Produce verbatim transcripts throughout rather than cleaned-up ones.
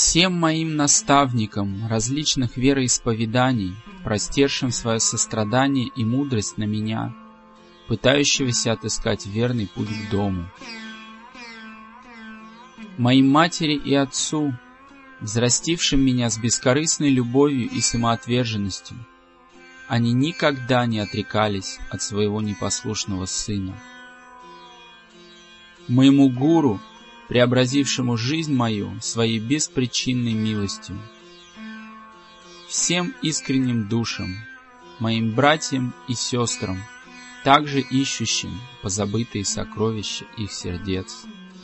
всем моим наставникам различных вероисповеданий, простершим свое сострадание и мудрость на меня, пытающегося отыскать верный путь к дому. Моим матери и отцу, взрастившим меня с бескорыстной любовью и самоотверженностью, они никогда не отрекались от своего непослушного сына. Моему гуру, преобразившему жизнь мою своей беспричинной милостью, всем искренним душам, моим братьям и сестрам, также ищущим позабытые сокровища их сердец.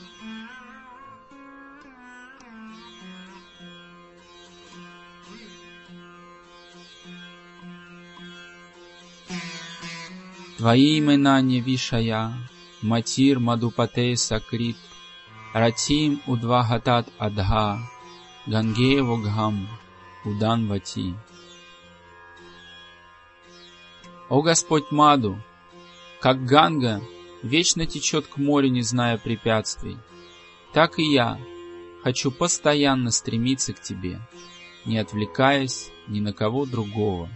Твои имена не вишая, Матир Мадупате Сакрит, Ратим Удвагатат Адха, Гангеево Гхам, Уданвати. О Господь Маду, как Ганга вечно течет к морю, не зная препятствий, так и я хочу постоянно стремиться к Тебе, не отвлекаясь ни на кого другого.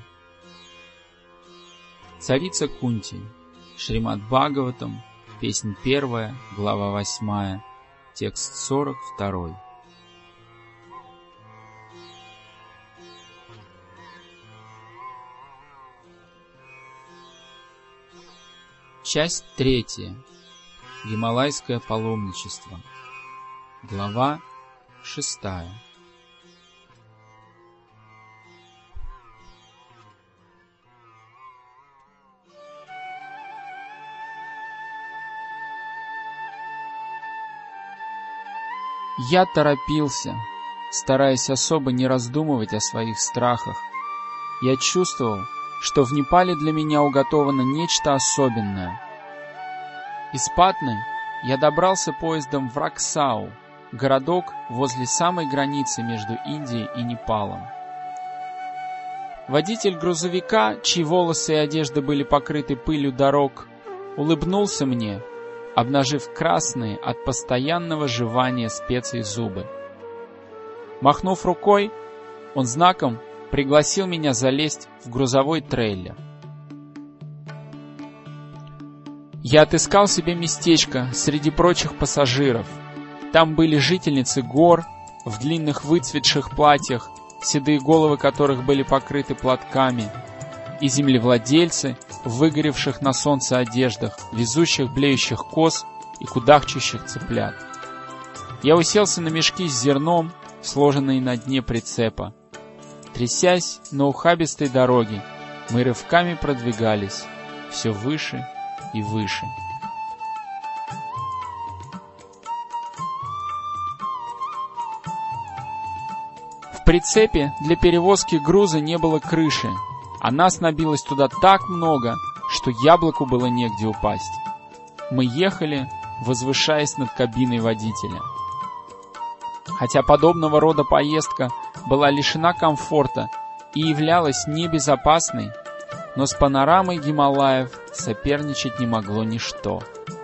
Царица Кунти, Шримад Бхагаватам, песнь первая, глава восьмая, текст сорок второй. Часть третья. Гималайское паломничество. Глава шестая. Я торопился, стараясь особо не раздумывать о своих страхах. Я чувствовал, что в Непале для меня уготовано нечто особенное. Из Патны я добрался поездом в Раксау, городок возле самой границы между Индией и Непалом. Водитель грузовика, чьи волосы и одежда были покрыты пылью дорог, улыбнулся мне, обнажив красные от постоянного жевания специй зубы. Махнув рукой, он знаком пригласил меня залезть в грузовой трейлер. Я отыскал себе местечко среди прочих пассажиров. Там были жительницы гор в длинных выцветших платьях, седые головы которых были покрыты платками, и землевладельцы в выгоревших на солнце одеждах, везущих блеющих коз и кудахчущих цыплят. Я уселся на мешки с зерном, сложенные на дне прицепа. Трясясь на ухабистой дороге, мы рывками продвигались все выше и выше. В прицепе для перевозки груза не было крыши, а нас набилось туда так много, что яблоку было негде упасть. Мы ехали, возвышаясь над кабиной водителя. Хотя подобного рода поездка была лишена комфорта и являлась небезопасной, но с панорамой Гималаев соперничать не могло ничто.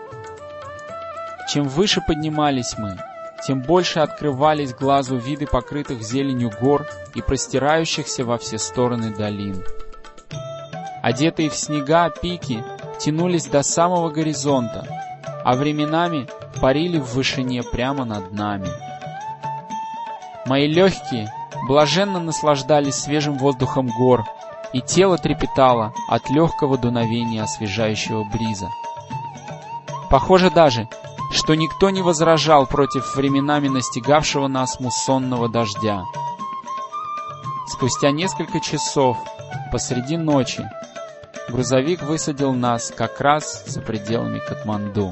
Чем выше поднимались мы, тем больше открывались глазу виды покрытых зеленью гор и простирающихся во все стороны долин. Одетые в снега пики тянулись до самого горизонта, а временами парили в вышине прямо над нами. Мои легкие блаженно наслаждались свежим воздухом гор, и тело трепетало от легкого дуновения освежающего бриза. Похоже даже, что никто не возражал против временами настигавшего нас муссонного дождя. Спустя несколько часов, посреди ночи, грузовик высадил нас как раз за пределами Катманду.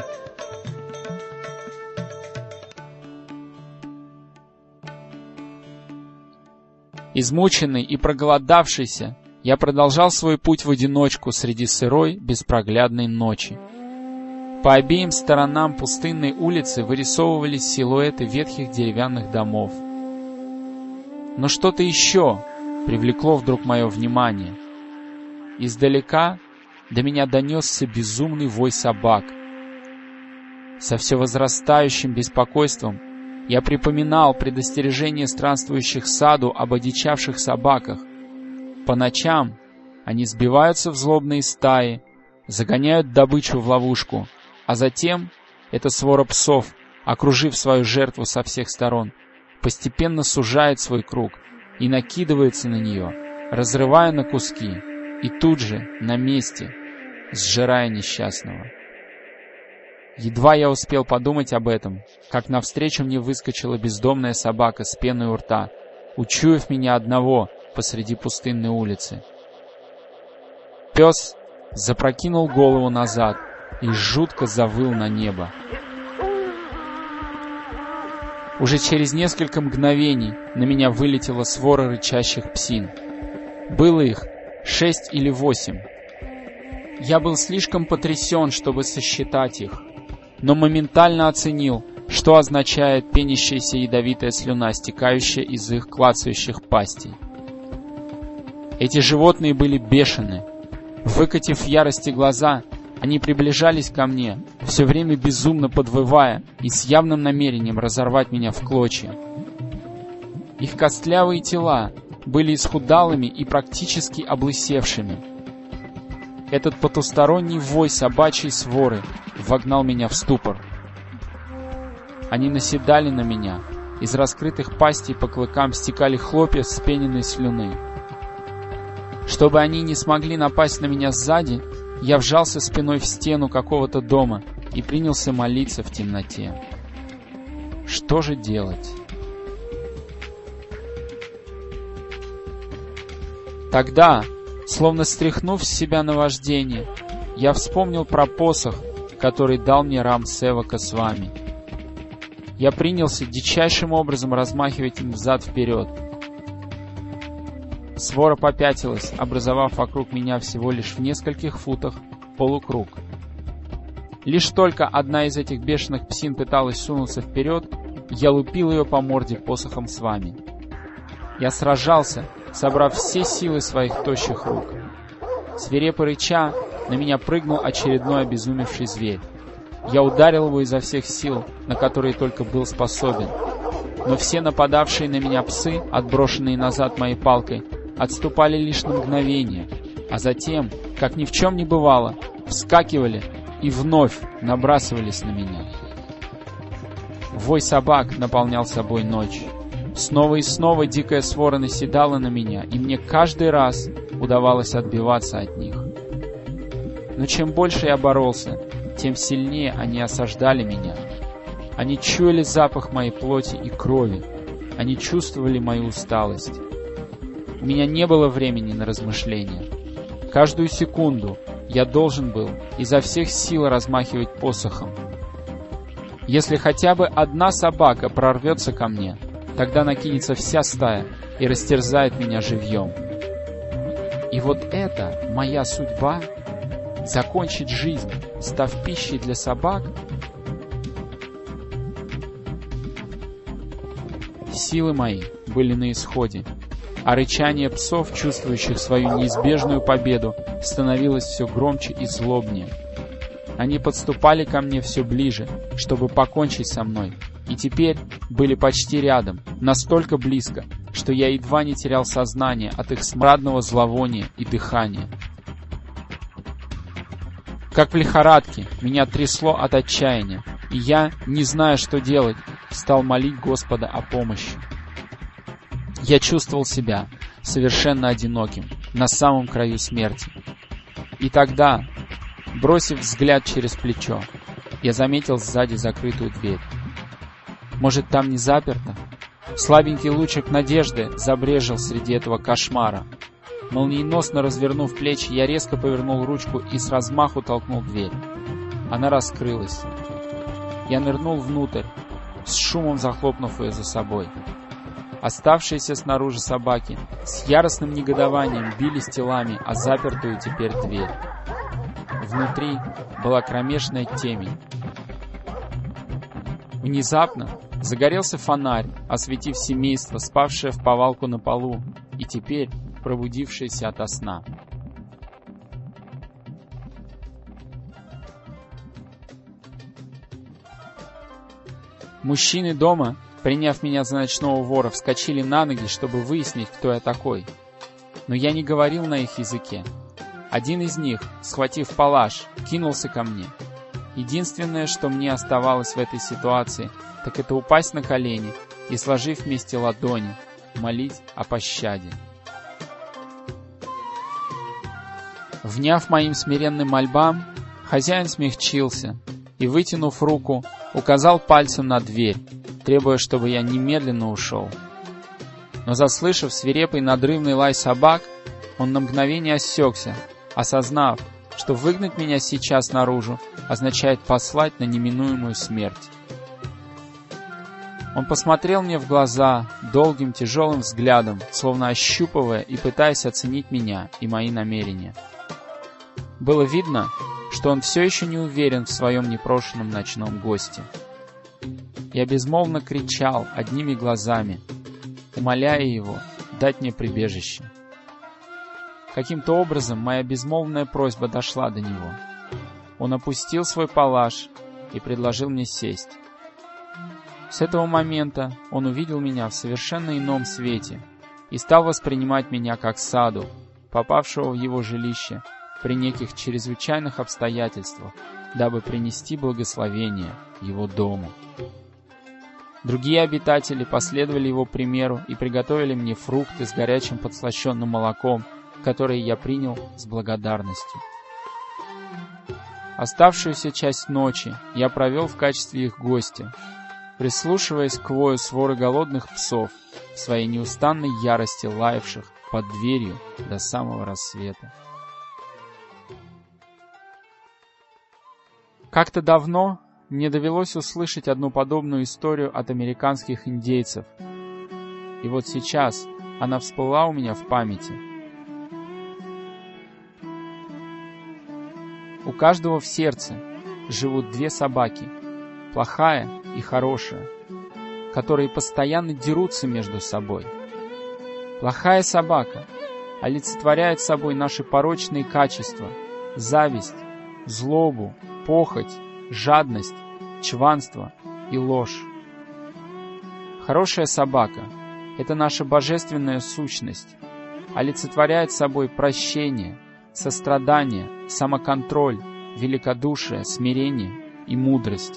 Измученный и проголодавшийся, я продолжал свой путь в одиночку среди сырой, беспроглядной ночи. По обеим сторонам пустынной улицы вырисовывались силуэты ветхих деревянных домов. Но что-то еще привлекло вдруг мое внимание. Издалека до меня донесся безумный вой собак. Со все возрастающим беспокойством Я припоминал предостережение странствующих саду об одичавших собаках. По ночам они сбиваются в злобные стаи, загоняют добычу в ловушку, а затем эта свора псов, окружив свою жертву со всех сторон, постепенно сужает свой круг и накидывается на нее, разрывая на куски, и тут же, на месте, сжирая несчастного. Едва я успел подумать об этом, как навстречу мне выскочила бездомная собака с пеной у рта, учуяв меня одного посреди пустынной улицы. Пес запрокинул голову назад и жутко завыл на небо. Уже через несколько мгновений на меня вылетела свора рычащих псин. Было их шесть или восемь. Я был слишком потрясен, чтобы сосчитать их, но моментально оценил, что означает пенящаяся ядовитая слюна, стекающая из их клацающих пастей. Эти животные были бешены. Выкатив в ярости глаза, они приближались ко мне, все время безумно подвывая и с явным намерением разорвать меня в клочья. Их костлявые тела были исхудалыми и практически облысевшими. Этот потусторонний вой собачьей своры вогнал меня в ступор. Они наседали на меня. Из раскрытых пастей по клыкам стекали хлопья вспененной слюны. Чтобы они не смогли напасть на меня сзади, я вжался спиной в стену какого-то дома и принялся молиться в темноте. Что же делать? Тогда, словно стряхнув с себя наваждение, я вспомнил про посох, который дал мне Рам-Севака с вами. Я принялся дичайшим образом размахивать им взад-вперед. Свора попятилась, образовав вокруг меня всего лишь в нескольких футах полукруг. Лишь только одна из этих бешеных псин пыталась сунуться вперед, я лупил ее по морде посохом с вами. Я сражался, собрав все силы своих тощих рук. Свирепо рыча, на меня прыгнул очередной обезумевший зверь. Я ударил его изо всех сил, на которые только был способен. Но все нападавшие на меня псы, отброшенные назад моей палкой, отступали лишь на мгновение, а затем, как ни в чем не бывало, вскакивали и вновь набрасывались на меня. Вой собак наполнял собой ночь. Снова и снова дикая свора наседала на меня, и мне каждый раз удавалось отбиваться от них. Но чем больше я боролся, тем сильнее они осаждали меня. Они чуяли запах моей плоти и крови. Они чувствовали мою усталость. У меня не было времени на размышления. Каждую секунду я должен был изо всех сил размахивать посохом. Если хотя бы одна собака прорвется ко мне, тогда накинется вся стая и растерзает меня живьем. И вот это моя судьба — закончить жизнь, став пищей для собак? Силы мои были на исходе, а рычание псов, чувствующих свою неизбежную победу, становилось все громче и злобнее. Они подступали ко мне все ближе, чтобы покончить со мной, и теперь были почти рядом, настолько близко, что я едва не терял сознание от их смрадного зловония и дыхания. Как в лихорадке, меня трясло от отчаяния, и я, не зная, что делать, стал молить Господа о помощи. Я чувствовал себя совершенно одиноким, на самом краю смерти. И тогда, бросив взгляд через плечо, я заметил сзади закрытую дверь. Может, там не заперто? Слабенький лучик надежды забрежил среди этого кошмара. Молниеносно развернув плечи, я резко повернул ручку и с размаху толкнул дверь. Она раскрылась. Я нырнул внутрь, с шумом захлопнув ее за собой. Оставшиеся снаружи собаки с яростным негодованием бились телами о запертую теперь дверь. Внутри была кромешная темень. Внезапно загорелся фонарь, осветив семейство, спавшее в повалку на полу и теперь пробудившееся ото сна. Мужчины дома приняв меня за ночного вора, вскочили на ноги, чтобы выяснить, кто я такой. Но я не говорил на их языке. Один из них, схватив палаш, кинулся ко мне. Единственное, что мне оставалось в этой ситуации, так это упасть на колени и, сложив вместе ладони, молить о пощаде. Вняв моим смиренным мольбам, хозяин смягчился и, вытянув руку, указал пальцем на дверь, требуя, чтобы я немедленно ушел. Но, заслышав свирепый надрывный лай собак, он на мгновение осекся, осознав, что выгнать меня сейчас наружу означает послать на неминуемую смерть. Он посмотрел мне в глаза долгим тяжелым взглядом, словно ощупывая и пытаясь оценить меня и мои намерения. Было видно, что он все еще не уверен в своем непрошенном ночном госте. Я безмолвно кричал одними глазами, умоляя его дать мне прибежище. Каким-то образом моя безмолвная просьба дошла до него. Он опустил свой палаш и предложил мне сесть. С этого момента он увидел меня в совершенно ином свете и стал воспринимать меня как Саду, попавшего в его жилище при неких чрезвычайных обстоятельствах, дабы принести благословение его дому. Другие обитатели последовали его примеру и приготовили мне фрукты с горячим подслащенным молоком, которые я принял с благодарностью. Оставшуюся часть ночи я провел в качестве их гостя, прислушиваясь к вою своры голодных псов, в своей неустанной ярости лаявших под дверью до самого рассвета. Как-то давно мне довелось услышать одну подобную историю от американских индейцев, и вот сейчас она всплыла у меня в памяти. У каждого в сердце живут две собаки, плохая и хорошая, которые постоянно дерутся между собой. Плохая собака олицетворяет собой наши порочные качества, зависть, злобу, похоть, жадность, чванство и ложь. Хорошая собака — это наша божественная сущность, олицетворяет собой прощение, сострадание, самоконтроль, великодушие, смирение и мудрость.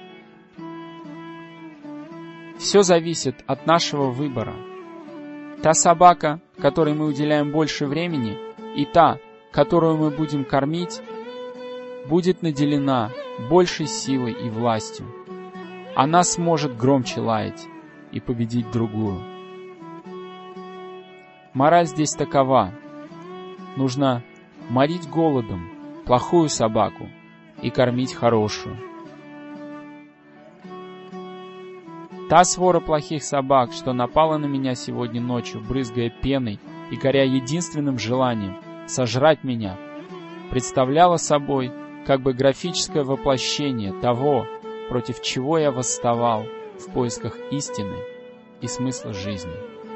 Все зависит от нашего выбора. Та собака, которой мы уделяем больше времени, и та, которую мы будем кормить, будет наделена большей силой и властью. Она сможет громче лаять и победить другую. Мораль здесь такова. Нужно морить голодом плохую собаку и кормить хорошую. Та свора плохих собак, что напала на меня сегодня ночью, брызгая пеной и горя единственным желанием сожрать меня, представляла собой как бы графическое воплощение того, против чего я восставал в поисках истины и смысла жизни.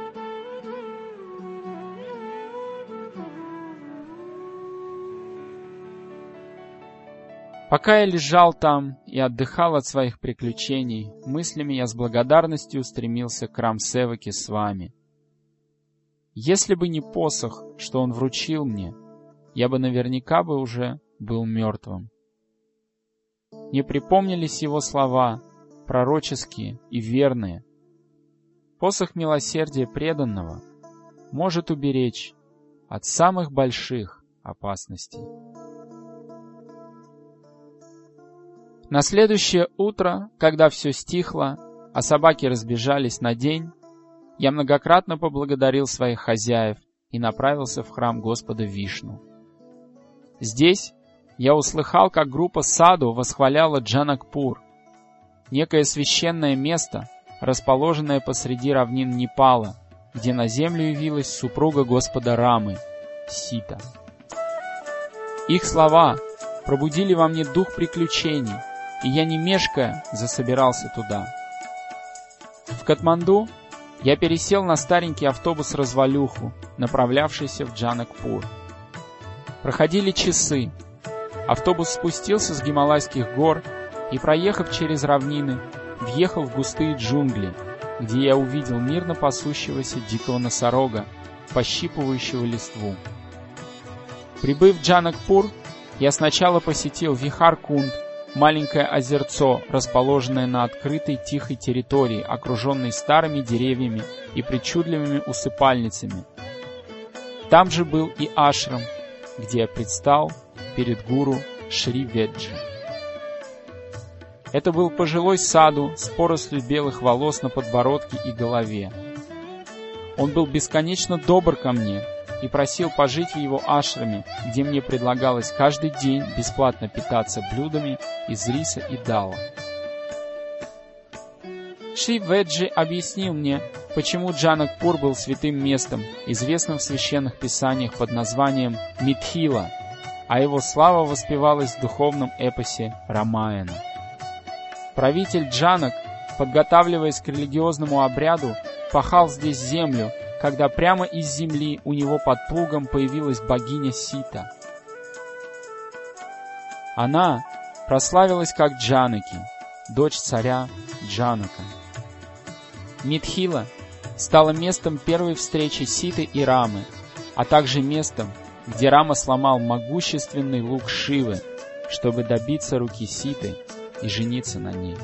Пока я лежал там и отдыхал от своих приключений, мыслями я с благодарностью устремился к Рамсеваке с вами. Если бы не посох, что он вручил мне, я бы наверняка бы уже был мертвым. Мне припомнились его слова, пророческие и верные. Посох милосердия преданного может уберечь от самых больших опасностей. На следующее утро, когда все стихло, а собаки разбежались на день, я многократно поблагодарил своих хозяев и направился в храм Господа Вишну. Здесь я услыхал, как группа саду восхваляла Джанакпур, некое священное место, расположенное посреди равнин Непала, где на землю явилась супруга Господа Рамы, Сита. Их слова пробудили во мне дух приключений, и я, не мешкая, засобирался туда. В Катманду я пересел на старенький автобус-развалюху, направлявшийся в Джанакпур. Проходили часы. Автобус спустился с Гималайских гор и, проехав через равнины, въехал в густые джунгли, где я увидел мирно пасущегося дикого носорога, пощипывающего листву. Прибыв в Джанакпур, я сначала посетил Вихар-Кунд, маленькое озерцо, расположенное на открытой тихой территории, окруженной старыми деревьями и причудливыми усыпальницами. Там же был и ашрам, где я предстал перед гуру Шри Веджи. Это был пожилой саду с порослью белых волос на подбородке и голове. Он был бесконечно добр ко мне и просил пожить в его ашраме, где мне предлагалось каждый день бесплатно питаться блюдами из риса и дала. Шри Веджи объяснил мне, почему Джанакпур был святым местом, известным в священных писаниях под названием Митхила, а его слава воспевалась в духовном эпосе Рамаяна. Правитель Джанак, подготавливаясь к религиозному обряду, пахал здесь землю, когда прямо из земли у него под плугом появилась богиня Сита. Она прославилась как Джанаки, дочь царя Джанака. Митхила стала местом первой встречи Ситы и Рамы, а также местом, где Рама сломал могущественный лук Шивы, чтобы добиться руки Ситы и жениться на ней.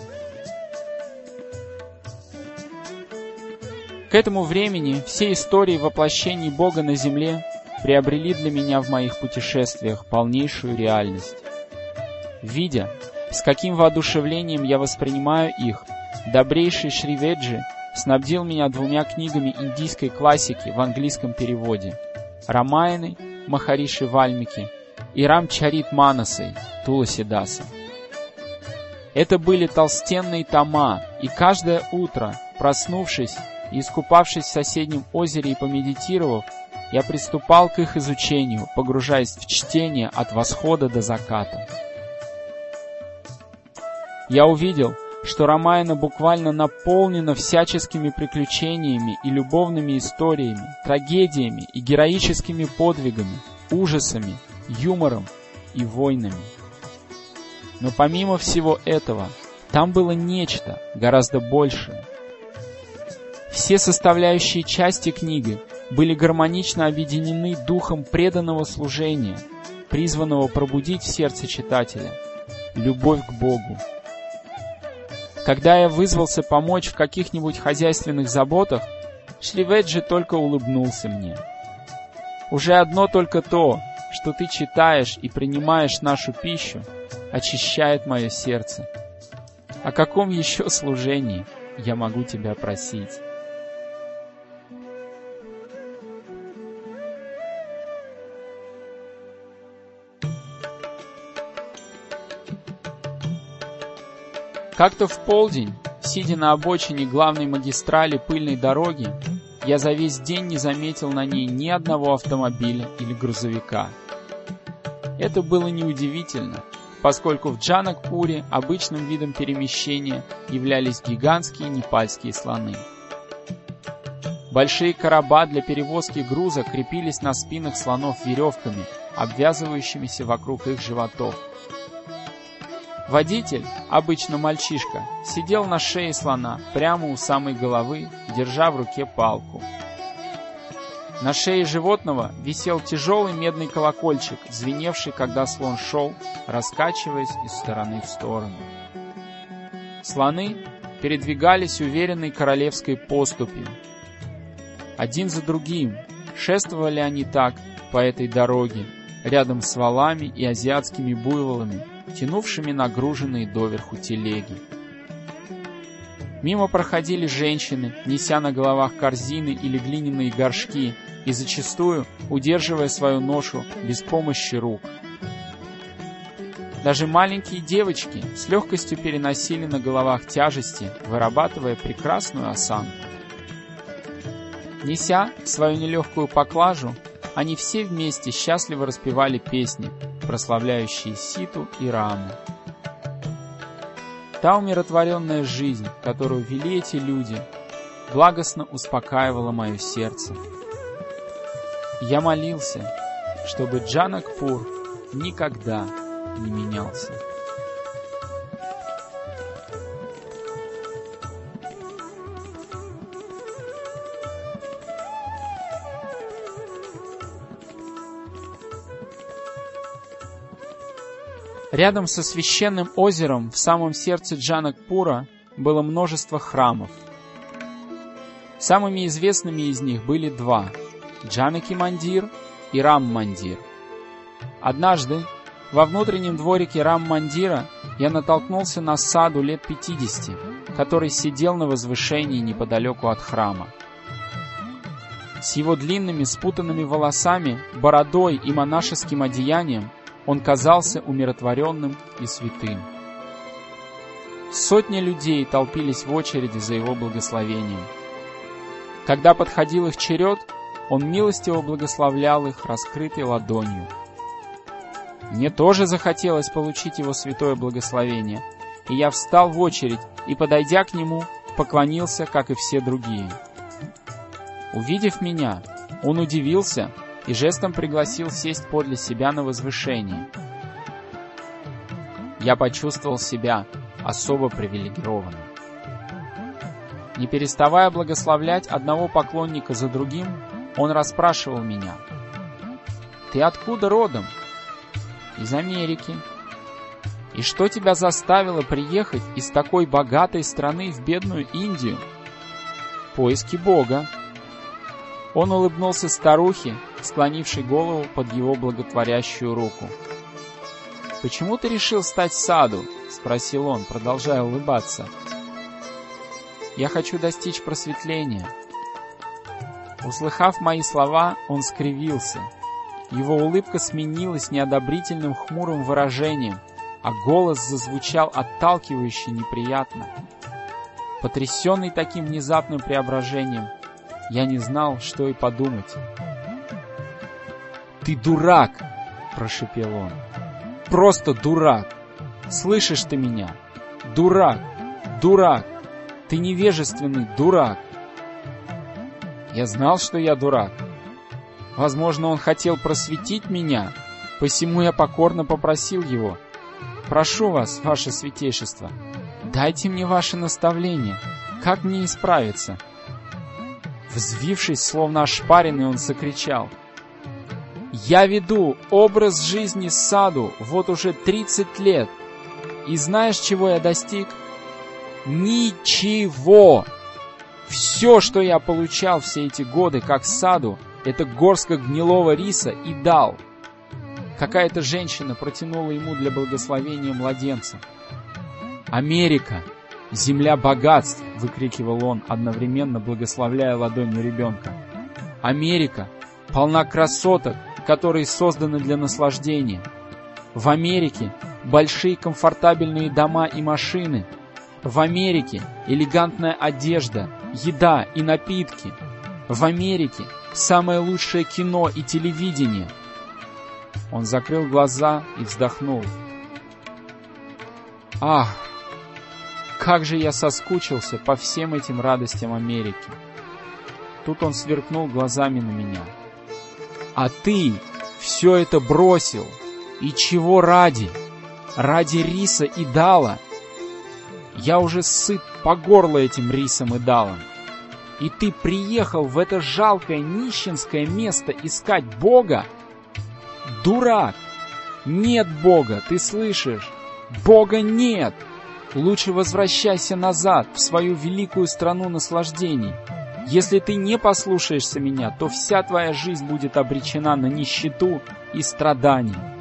К этому времени все истории воплощений Бога на земле приобрели для меня в моих путешествиях полнейшую реальность. Видя, с каким воодушевлением я воспринимаю их, добрейший Шри Веджи снабдил меня двумя книгами индийской классики в английском переводе: Рамаяной Махариши Вальмики и Рамчарит Манасой Туласидаса. Это были толстенные тома, и каждое утро, проснувшись и искупавшись в соседнем озере и помедитировав, я приступал к их изучению, погружаясь в чтение от восхода до заката. Я увидел, что Рамаяна буквально наполнена всяческими приключениями и любовными историями, трагедиями и героическими подвигами, ужасами, юмором и войнами. Но помимо всего этого, там было нечто гораздо большее. Все составляющие части книги были гармонично объединены духом преданного служения, призванного пробудить в сердце читателя любовь к Богу. Когда я вызвался помочь в каких-нибудь хозяйственных заботах, Шри Веджи только улыбнулся мне. Уже одно только то, что ты читаешь и принимаешь нашу пищу, очищает мое сердце. О каком еще служении я могу тебя просить? Как-то в полдень, сидя на обочине главной магистрали пыльной дороги, я за весь день не заметил на ней ни одного автомобиля или грузовика. Это было неудивительно, поскольку в Джанакпуре обычным видом перемещения являлись гигантские непальские слоны. Большие короба для перевозки груза крепились на спинах слонов веревками, обвязывающимися вокруг их животов. Водитель, обычно мальчишка, сидел на шее слона, прямо у самой головы, держа в руке палку. На шее животного висел тяжелый медный колокольчик, звеневший, когда слон шел, раскачиваясь из стороны в сторону. Слоны передвигались уверенной королевской поступью. Один за другим шествовали они так по этой дороге, рядом с валами и азиатскими буйволами, тянувшими нагруженные доверху телеги. Мимо проходили женщины, неся на головах корзины или глиняные горшки и зачастую удерживая свою ношу без помощи рук. Даже маленькие девочки с легкостью переносили на головах тяжести, вырабатывая прекрасную осанку. Неся свою нелегкую поклажу, они все вместе счастливо распевали песни, прославляющие Ситу и Раму. Та умиротворенная жизнь, которую вели эти люди, благостно успокаивала мое сердце. Я молился, чтобы Джанакпур никогда не менялся. Рядом со священным озером в самом сердце Джанакпура было множество храмов. Самыми известными из них были два – Джанаки-мандир и Рам-мандир. Однажды во внутреннем дворике Рам-мандира я натолкнулся на саду лет пятидесяти, который сидел на возвышении неподалеку от храма. С его длинными спутанными волосами, бородой и монашеским одеянием он казался умиротворенным и святым. Сотни людей толпились в очереди за его благословением. Когда подходил их черед, он милостиво благословлял их раскрытой ладонью. Мне тоже захотелось получить его святое благословение, и я встал в очередь и, подойдя к нему, поклонился, как и все другие. Увидев меня, он удивился и жестом пригласил сесть подле себя на возвышении. Я почувствовал себя особо привилегированным. Не переставая благословлять одного поклонника за другим, он расспрашивал меня: «Ты откуда родом?» «Из Америки». «И что тебя заставило приехать из такой богатой страны в бедную Индию?» «Поиски Бога». Он улыбнулся старухе, склонившей голову под его благотворящую руку. «Почему ты решил стать саду?» — спросил он, продолжая улыбаться. «Я хочу достичь просветления». Услыхав мои слова, он скривился. Его улыбка сменилась неодобрительным хмурым выражением, а голос зазвучал отталкивающе неприятно. Потрясенный таким внезапным преображением, я не знал, что и подумать. «Ты дурак!» — прошипел он. «Просто дурак! Слышишь ты меня? Дурак! Дурак! Ты невежественный дурак!» Я знал, что я дурак. Возможно, он хотел просветить меня, посему я покорно попросил его: «Прошу вас, ваше святейшество, дайте мне ваше наставление, как мне исправиться?» Взвившись, словно ошпаренный, он закричал: «Я веду образ жизни саду вот уже тридцать лет, и знаешь, чего я достиг? Ничего! Все, что я получал все эти годы как саду, это горстка гнилого риса и дал». Какая-то женщина протянула ему для благословения младенца. «Америка! Земля богатств!» — выкрикивал он, одновременно благословляя ладонью ребенка. «Америка полна красоток, которые созданы для наслаждения. В Америке большие комфортабельные дома и машины. В Америке элегантная одежда, еда и напитки. В Америке самое лучшее кино и телевидение». Он закрыл глаза и вздохнул. «Ах, как же я соскучился по всем этим радостям Америки!» Тут он сверкнул глазами на меня. «А ты все это бросил! И чего ради? Ради риса и дала? Я уже сыт по горло этим рисом и далом. И ты приехал в это жалкое нищенское место искать Бога? Дурак! Нет Бога, ты слышишь? Бога нет! Лучше возвращайся назад, в свою великую страну наслаждений. Если ты не послушаешься меня, то вся твоя жизнь будет обречена на нищету и страдания».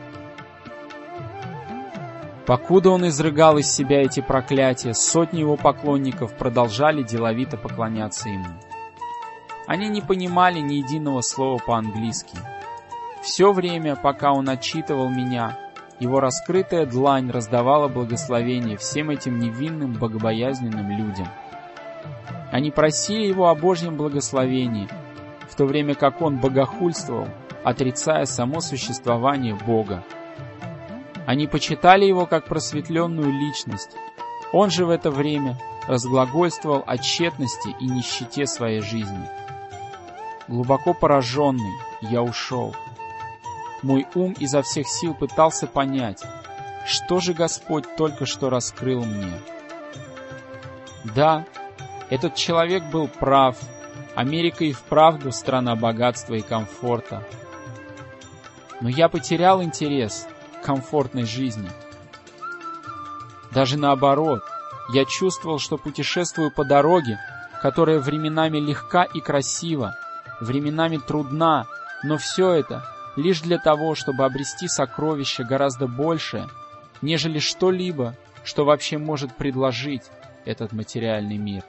Покуда он изрыгал из себя эти проклятия, сотни его поклонников продолжали деловито поклоняться ему. Они не понимали ни единого слова по-английски. Все время, пока он отчитывал меня, его раскрытая длань раздавала благословение всем этим невинным, богобоязненным людям. Они просили его о Божьем благословении, в то время как он богохульствовал, отрицая само существование Бога. Они почитали его как просветленную личность. Он же в это время разглагольствовал о тщетности и нищете своей жизни. Глубоко пораженный, я ушел. Мой ум изо всех сил пытался понять, что же Господь только что раскрыл мне. Да, этот человек был прав. Америка и вправду страна богатства и комфорта. Но я потерял интерес к комфортной жизни. Даже наоборот, я чувствовал, что путешествую по дороге, которая временами легка и красива, временами трудна, но все это лишь для того, чтобы обрести сокровище гораздо большее, нежели что-либо, что вообще может предложить этот материальный мир.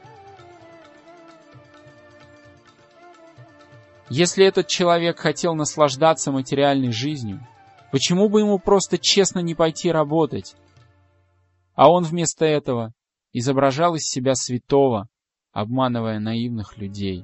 Если этот человек хотел наслаждаться материальной жизнью, почему бы ему просто честно не пойти работать? А он вместо этого изображал из себя святого, обманывая наивных людей.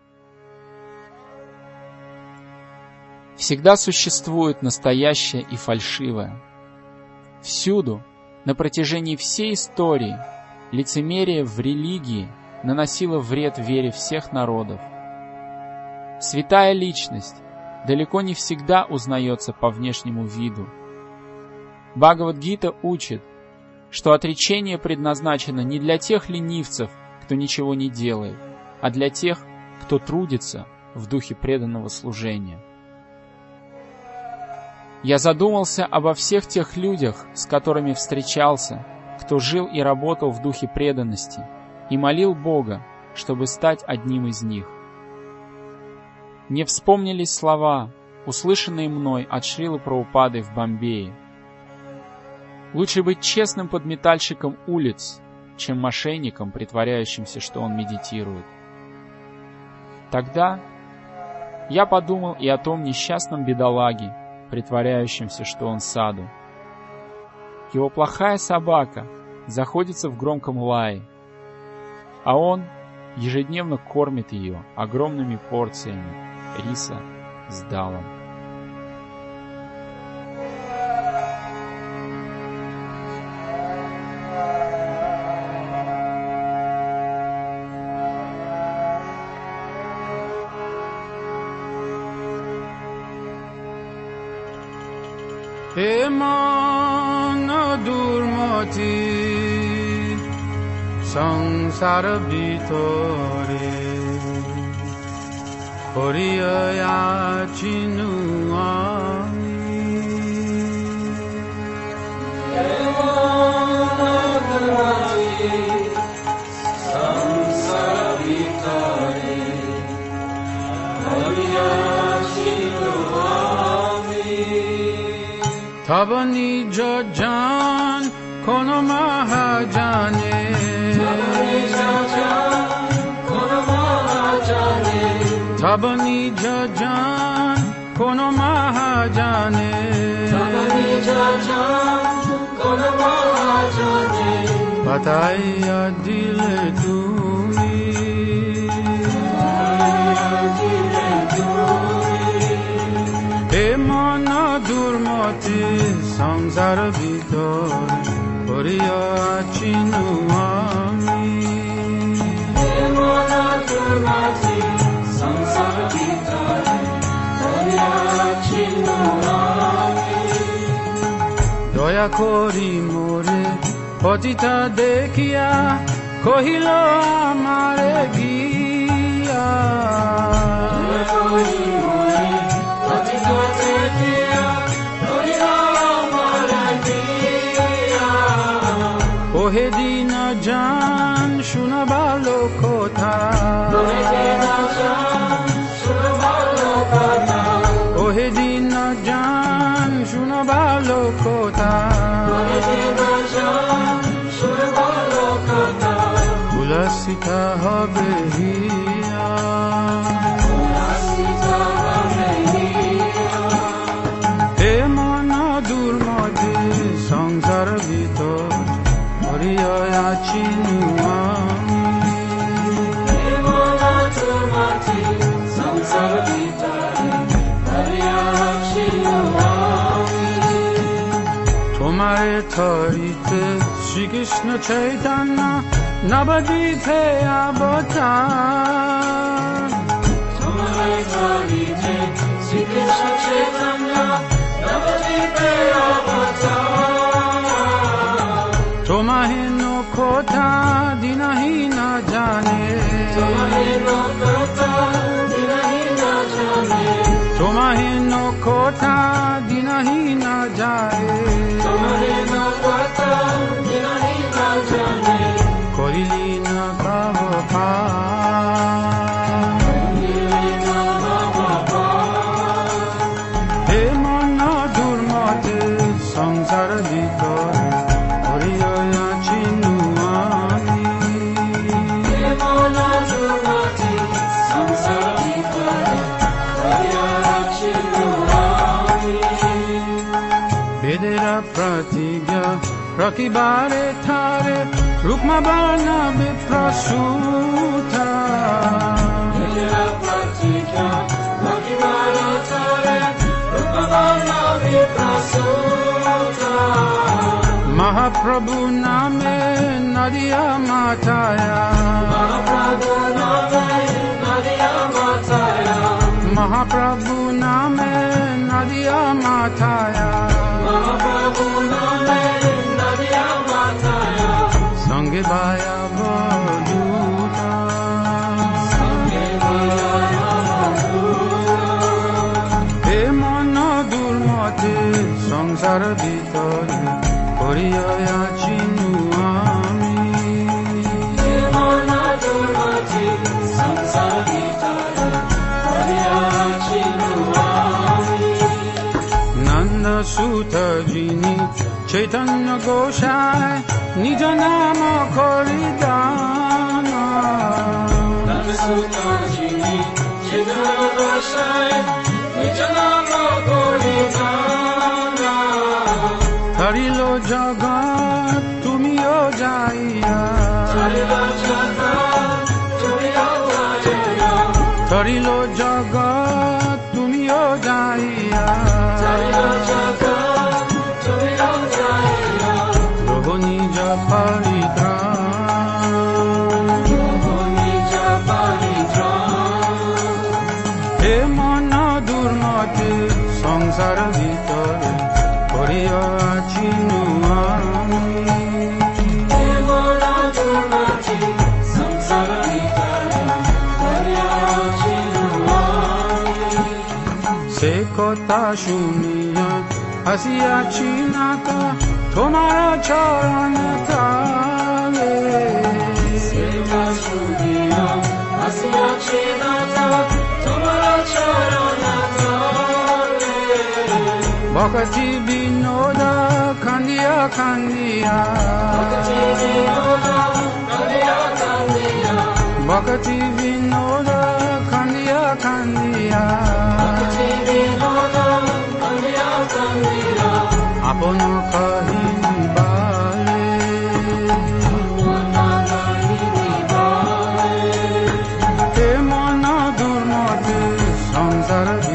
Всегда существует настоящее и фальшивое. Всюду, на протяжении всей истории, лицемерие в религии наносило вред вере всех народов. Святая личность далеко не всегда узнается по внешнему виду. Бхагавад-гита учит, что отречение предназначено не для тех ленивцев, кто ничего не делает, а для тех, кто трудится в духе преданного служения. Я задумался обо всех тех людях, с которыми встречался, кто жил и работал в духе преданности, и молил Бога, чтобы стать одним из них. Мне вспомнились слова, услышанные мной от Шрилы Прабхупады в Бомбее. Лучше быть честным подметальщиком улиц, чем мошенником, притворяющимся, что он медитирует. Тогда я подумал и о том несчастном бедолаге, притворяющемся, что он саду. Его плохая собака заходится в громком лае, а он ежедневно кормит ее огромными порциями риса с далом. He mana durmati sansara bitore Horiya chinu ami He mana durmati sansara bitore Horiya chinu Tabani jajan kono mahajane Tabani jajan kono mahajane Tabani jajan kono mahajane Tabani jajan kono mahajane Bataiya dile tumi Bataiya dile tumi He mana durmati samsar bhitor Horiya chinu ami He mana durmati samsar bhitor Horiya chinu ami Doya kori more patita dekhiya Kohilo amare giya Doya kori more patita dekhiya Ohe dina jan shunabalo kotha Ohe dina jan shunabalo kotha Ohe dina jan shunabalo kotha Ohe dina jan shunabalo kotha Ulasita hobe hiya Ulasita hobe hiya He mana durmati sansar bhitor Horiya chinu ami He mana durmati sansar bhitor Horiya chinu ami Tomare tharite Shri Krishna Chaitanya Navadvipe avatar Tomare tharite Shri Krishna Chaitanya Navadvipe avatar Tomahino kotha dinahi na jane Tomahino kotha dinahi na তোমাহীন কথা দিনাহি না যায় করিলি না ভাব হে মন দুর্মতে সংসার ভিতরে হরিয়াছি নুয়ামি বেদেরা প্রতিজ্ঞা রকিবারে থারে রুকমা বানা বিপ্রসূতা মহাপ্রভু নামে নদিয়া মাথায়া মহাপ্রভু নামে নদিয়া মাথায়া সঙ্গে বায়া বলুতা হে মন দুর্মতে সংসার ভিতরে হরিয়াছি নুয়ামি নন্দ সুত যিনি চৈতন্য গোসায় নিজ নাম খরিদান হরিল জগৎ তুমিও যাইয়া হরিল জগৎ তুমিও যাইয়া প্রভু নিজ পরিত্রাণ হে মন দুর্মতে সংসার ভিতরে হরিয়াছি নুয়ামি সে কথা শুনিয়া হাসিয়াছি না তো তোমার চরণ তালে ভক্তি বিনোদ খান্দিয়া খান্দিয়া ভক্তি বিনোদ খান্দিয়া খান্দিয়া আপন কাহিনী বারে হে মন দুর্মতে সংসার